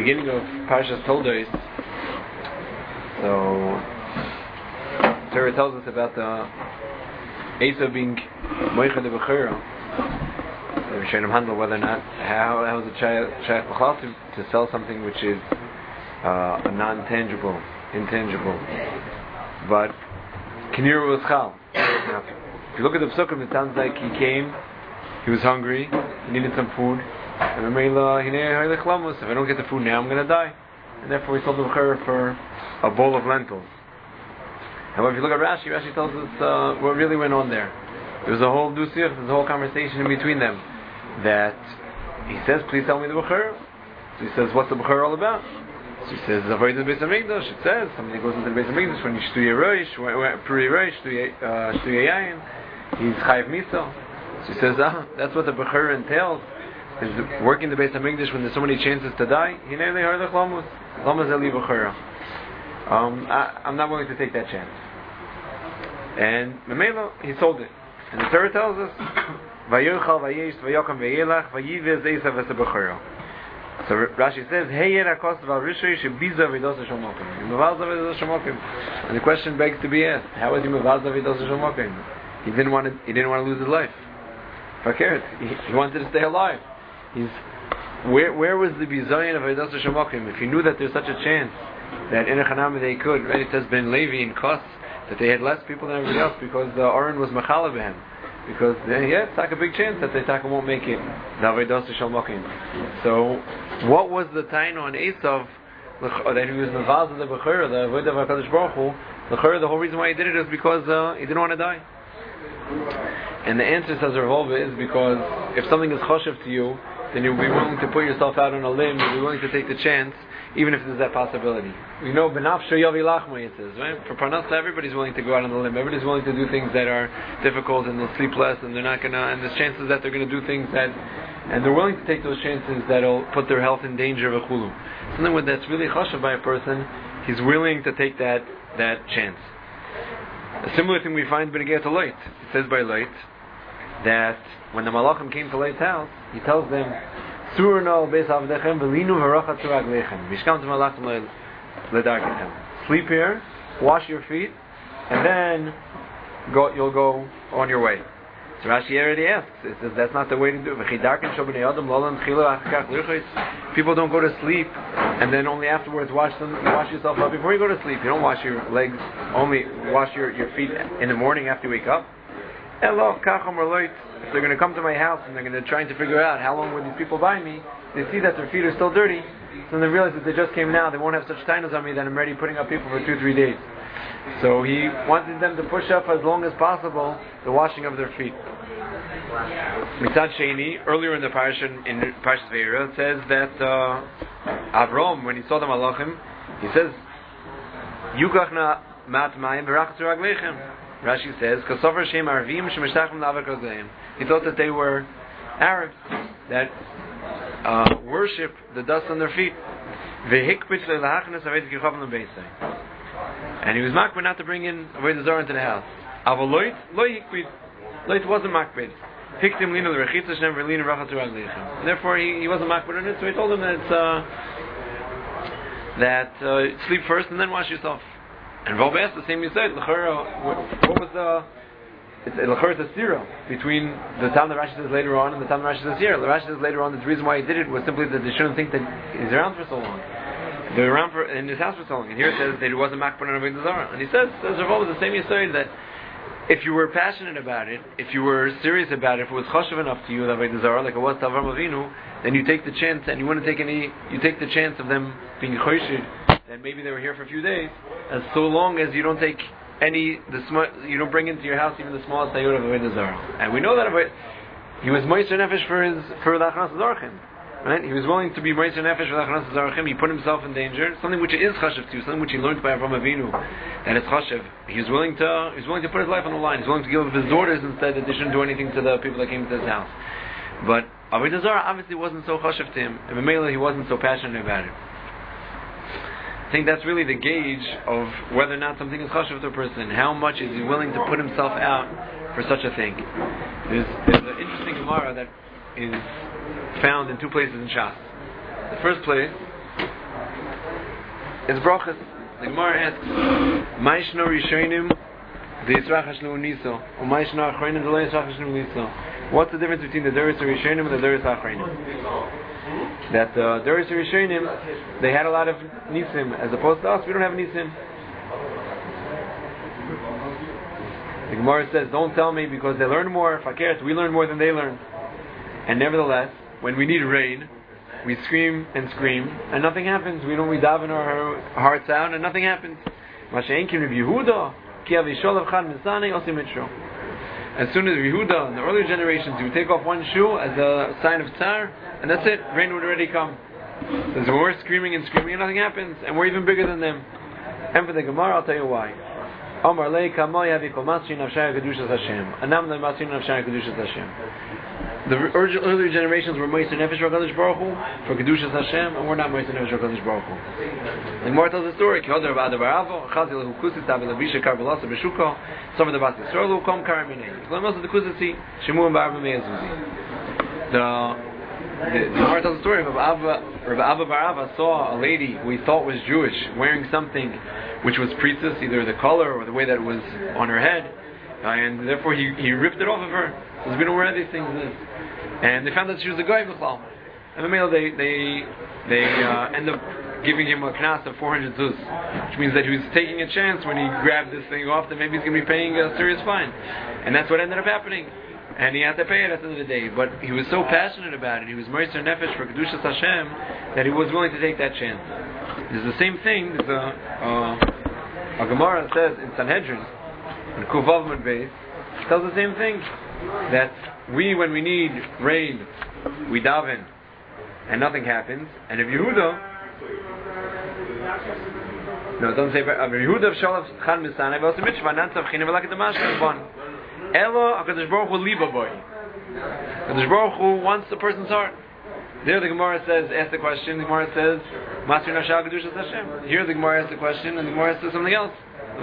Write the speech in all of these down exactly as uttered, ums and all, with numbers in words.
beginning of Parshas Toldos, so Torah tells us about the Esau being Moicha de Bechira. We're trying to handle whether or not how how is a Shaykh B'chal to, to sell something which is uh, a non-tangible, intangible, but Kinir was Chal. Now, if you look at the Psukim, it sounds like he came, he was hungry, he needed some food, and if I don't get the food now, I'm going to die. And therefore he sold the Bechira for a bowl of lentils. However, if you look at Rashi, Rashi tells us uh, what really went on there. There was a whole dusir, there was a whole conversation in between them. That he says, please tell me the Bechira. So he says, what's the Bechira all about? So he says, avoid the Beis HaMikdash. It says, somebody goes into the Beis HaMikdash when you shtuye roish, puri roish, shtuye yayin, he's chayiv miso. So he says, ah, that's what the Bechira entails, is working the Beis HaMikdash when there's so many chances to die. Hinei lehar lechlamus, lamas eli Bechira. Um, I, I'm not willing to take that chance. And Memelo, he sold it. And the Torah tells us, Vayochal vayesh vayokam vayelach vayivez Esav es Bechira. So Rashi says, Hey yerakos v'arishoy shebiza v'dos ha'shomokim. Yimavalza v'dos ha'shomokim. And the question begs to be asked: how was Yimavalza v'dos ha'shomokim? He didn't want to. He didn't want to lose his life. Fakert. He, he wanted to stay alive. He's where? Where was the bizayin of v'dos ha'shomokim? If he knew that there's such a chance that in a chanami they could, right? It says Ben Levi in Kos that they had less people than everybody else because the Aaron was machalav b'hem. Because uh, yeah, it's like a big chance that the Taka won't make it. So, what was the taino on Esav that he was mevaz of the Bechira, the avodah of Hakadosh Baruch Hu? The the whole reason why he did it is because uh, he didn't want to die. And the answer, says Rav Wolbe, is because if something is choshev to you, then you'll be willing to put yourself out on a limb. You'll be willing to take the chance, even if there's that possibility. You know, benafsho yavi lachma, it says, right? For parnasa, everybody's willing to go out on the limb. Everybody's willing to do things that are difficult, and they'll sleep less, and they're not gonna. And there's chances that they're gonna do things that, and they're willing to take those chances that'll put their health in danger of a chulu. Something when that's really chashav by a person, he's willing to take that that chance. A similar thing we find when it gets to Lot. It says by Lot that when the Malachim came to Lot's house, he tells them, Surno beis avdechem velinu harachat suraglechem vishkam malachim ledargechem. Sleep here, wash your feet, and then go. You'll go on your way. So Rashi already asks. It says that's not the way to do it. People don't go to sleep and then only afterwards wash them. You wash yourself up before you go to sleep. You don't wash your legs. Only wash your, your feet in the morning after you wake up. If they're going to come to my house and they're going to try to figure out how long were these people by me, they see that their feet are still dirty, so then they realize that they just came now, they won't have such tainos on me that I'm already putting up people for two, three days. So he wanted them to push up as long as possible the washing of their feet. Mitzad Sheni, earlier in the parasha, in Parshas Vayera, it says that uh, Avram, when he saw the Malachim, he says, Yukachna mat mayim v'rachatzu raglechem. Rashi says, "Kasover shem arvim shemeshtachim la'avakazayim." He thought that they were Arabs that uh, worship the dust on their feet. Vehikpitz le'lahachnas aved kichav le'beisay. And he was makbid not to bring in avodah zarah into the house. Avaloit lo hikpid. Loit wasn't makbid. Hiktim lino l'rechitza shem v'lino rachatzu raglechem. Therefore, he, he wasn't makbid on it. So he told him that it's, uh, that uh, sleep first and then wash yourself. And Rav asked the same you said, L'chara, what, what was the, it's L'chara is a sira between the time that Rashi says later on and the time that Rashi says here. The Rashi says later on that the reason why he did it was simply that they shouldn't think that he's around for so long. They're around for, in his house for so long. And here it says that it wasn't makbar on Avodah Zarah. And he says, says Rav was the same you said, that if you were passionate about it, if you were serious about it, if it was chashuv enough to you, the Avodah Zarah, like it was to Avram Avinu, then you take the chance, and you wouldn't take any, you take the chance of them being choshid, that maybe they were here for a few days, as so long as you don't take any, the sm- you don't bring into your house even the smallest ayur of Avodah Zarah. And we know that Avodah, he was moiser nefesh for his, for the Achnas Zarachim. Right? He was willing to be moiser nefesh for the Achnas Zarachim. He put himself in danger, something which is chashav to, something which he learned by Avraham Avinu, that it's chashav. He was willing to, he was willing to put his life on the line. He was willing to give up his daughters instead that they shouldn't do anything to the people that came to his house. But Avodah Zarah obviously wasn't so chashav to him, and Mamela he wasn't so passionate about it. I think that's really the gauge of whether or not something is chashuv to a person. How much is he willing to put himself out for such a thing? There's, there's an interesting Gemara that is found in two places in Shas. The first place is brachas. The Gemara asks, Ma'ishno Rishonim the Yisrach Hashlu Niso, or Ma'ishno Achronim the Lo Yisrach Hashlu Niso. What's the difference between the Doros Rishonim and the Doros Achronim? That the Doros Rishonim, they had a lot of Nisim, as opposed to us, we don't have Nisim. The Gemara says, don't tell me because they learn more. Fakert, we learn more than they learn. And nevertheless, when we need rain, we scream and scream, and nothing happens. We don't we daven our hearts out, and nothing happens. As soon as Yehuda in the earlier generations, you would take off one shoe as a sign of tsar, and that's it. Rain would already come. So we're screaming and screaming, and nothing happens, and we're even bigger than them. And for the Gemara, I'll tell you why. Amar lei kamoy avikol masri nafshay kedushas Hashem. Anam le masri nafshay kedushas Hashem. The earlier generations were moiser nefesh HaKadosh Baruch Hu for kedushas Hashem, and we're not moiser nefesh HaKadosh Baruch Hu. The Gemara tells the story. Kihoder Rabbi Baravo, Chazil hu kusit tavel abisha karvelasa beshuko. Some of the Bas Yisrael who come karaminei. Some of the kusitzi shemu and barva meyazuzi. The The, the Gemara tells the story of Rabbi Abba Barava saw a lady who he thought was Jewish wearing something which was priestess, either the color or the way that it was on her head, uh, and therefore he, he ripped it off of her. He says, we don't wear these things. And they found that she was a goy b'chlal. And the male, they they they uh, end up giving him a knas of four hundred zuz, which means that he was taking a chance when he grabbed this thing off that maybe he's going to be paying a serious fine. And that's what ended up happening. And he had to pay it at the end of the day. But he was so passionate about it, he was moiser nefesh for kedushas Hashem, that he was willing to take that chance. It's the same thing. There's a, uh, a Gemara says in Sanhedrin, in Kuvav Mud Beis, tells the same thing. That we, when we need rain, we daven, and nothing happens. And if Yehuda, no, it doesn't say. If Yehuda shalav chan misanai v'osim mitzvah nantzav chinim v'lak edamash one. Elo HaKadosh Baruch Hu liba boy. HaKadosh Baruch Hu wants the person's heart. There the Gemara says, ask the question, the Gemara says, Masri Nafshah Kedushas Hashem. Here the Gemara asks the question, and the Gemara says something else.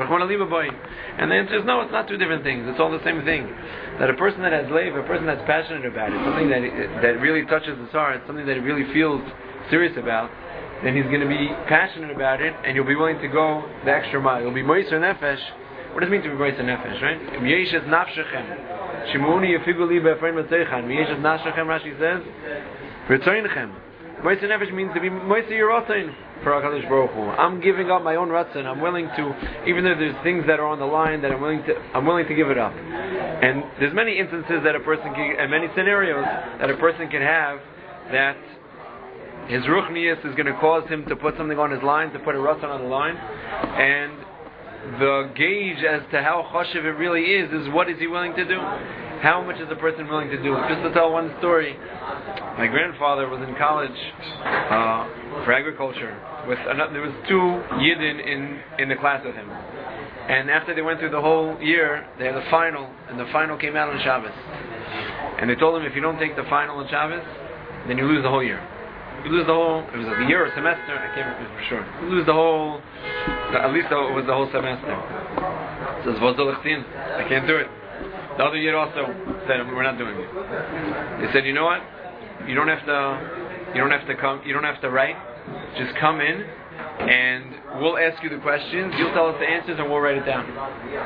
And the answer is no, it's not two different things. It's all the same thing. That a person that has leiv, a person that's passionate about it, something that that really touches his heart, something that he really feels serious about, then he's going to be passionate about it, and you'll be willing to go the extra mile. You'll be moiser nefesh. What does it mean to be moiser nefesh, right? V'yeshet nafshechem. Shimuni yafigu li be'efrein matzechan. V'yeshet nafshechem, Rashi says, v'tzoinechem. Moiser nefesh means to be moiser yorotain for HaKadosh Baruch Hu. I'm giving up my own ratzon. I'm willing to, even though there's things that are on the line that I'm willing to, I'm willing to give it up. And there's many instances that a person can, and many scenarios that a person can have that his ruchnius is going to cause him to put something on his line, to put a ratzon on the line, and the gauge as to how chashiv it really is is what is he willing to do? How much is a person willing to do? Just to tell one story, my grandfather was in college uh, for agriculture. With another, there was two Yidden in in the class with him, and after they went through the whole year, they had a final, and the final came out on Shabbos. And they told him, if you don't take the final on Shabbos, then you lose the whole year. You lose the whole. It was like a year or a semester. I can't remember for sure. You lose the whole. At least it was the whole semester. So I can't do it. The other year also said, we're not doing it. They said, you know what? You don't have to. You don't have to come. You don't have to write. Just come in, and we'll ask you the questions. You'll tell us the answers, and we'll write it down.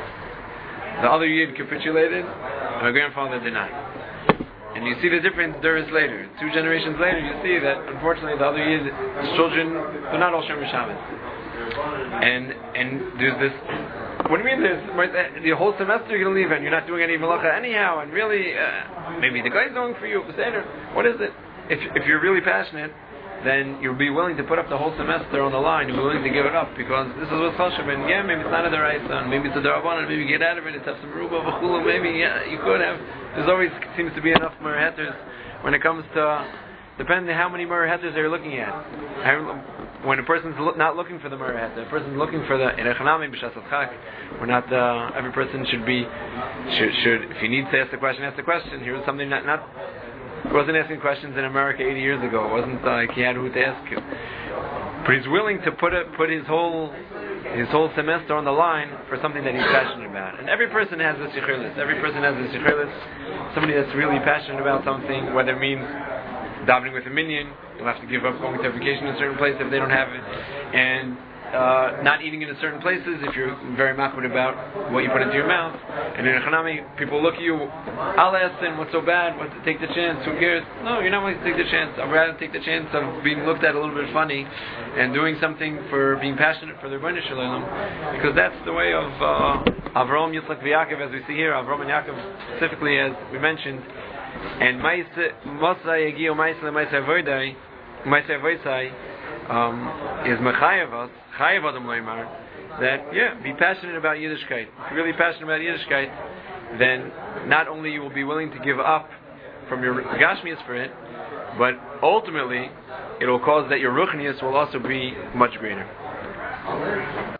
The other Yid capitulated. My grandfather did not. And you see the difference years later. Two generations later, you see that unfortunately the other Yid, his children, they're not all Shomer Shabbos. And and there's this. What do you mean there's the whole semester you're going to leave and you're not doing any malacha anyhow, and really uh, maybe the guy's doing for you. What is it? If if you're really passionate, then you'll be willing to put up the whole semester on the line. You'll be willing to give it up because this is what's chashuv. And yeah, maybe it's not a deraisa, maybe it's a derabanan, maybe get out of it. It's have some ruba v'chulu. Maybe yeah, you could have. There's always seems to be enough meraheters when it comes to, depending on how many meraheters they're looking at. When a person's lo- not looking for the meraheter, a person's looking for the inechanami b'shasat chak. We're not. Uh, every person should be should should if he needs to ask the question, ask the question. Here's something not not. He wasn't asking questions in America eighty years ago. It wasn't like he had who to ask you. But he's willing to put it, put his whole his whole semester on the line for something that he's passionate about. And every person has a sichirlis. Every person has a sichirlis. Somebody that's really passionate about something, whether it means davening with a minyan, you'll have to give up going to a vacation in a certain place if they don't have it. And uh, not eating in certain places if you're very makbid about what you put into your mouth. And in a Hanami, people look at you, I'll ask them, what's so bad? What, take the chance, who cares? No, you're not willing to take the chance. I'd rather take the chance of being looked at a little bit funny and doing something for being passionate for the Rebbeinu Shalom, because that's the way of uh, Avraham, Yitzchak, and Yaakov, as we see here. Avraham and Yaakov specifically, as we mentioned. And Mosai Yagio Maisle Maisai Avoidai Maisai Avoidai um is Mechayavos, Chayavadam Leimar, that yeah, be passionate about Yiddishkeit. If you're really passionate about Yiddishkeit, then not only you will be willing to give up from your Gashmias for it, but ultimately it will cause that your Ruchnias will also be much greater.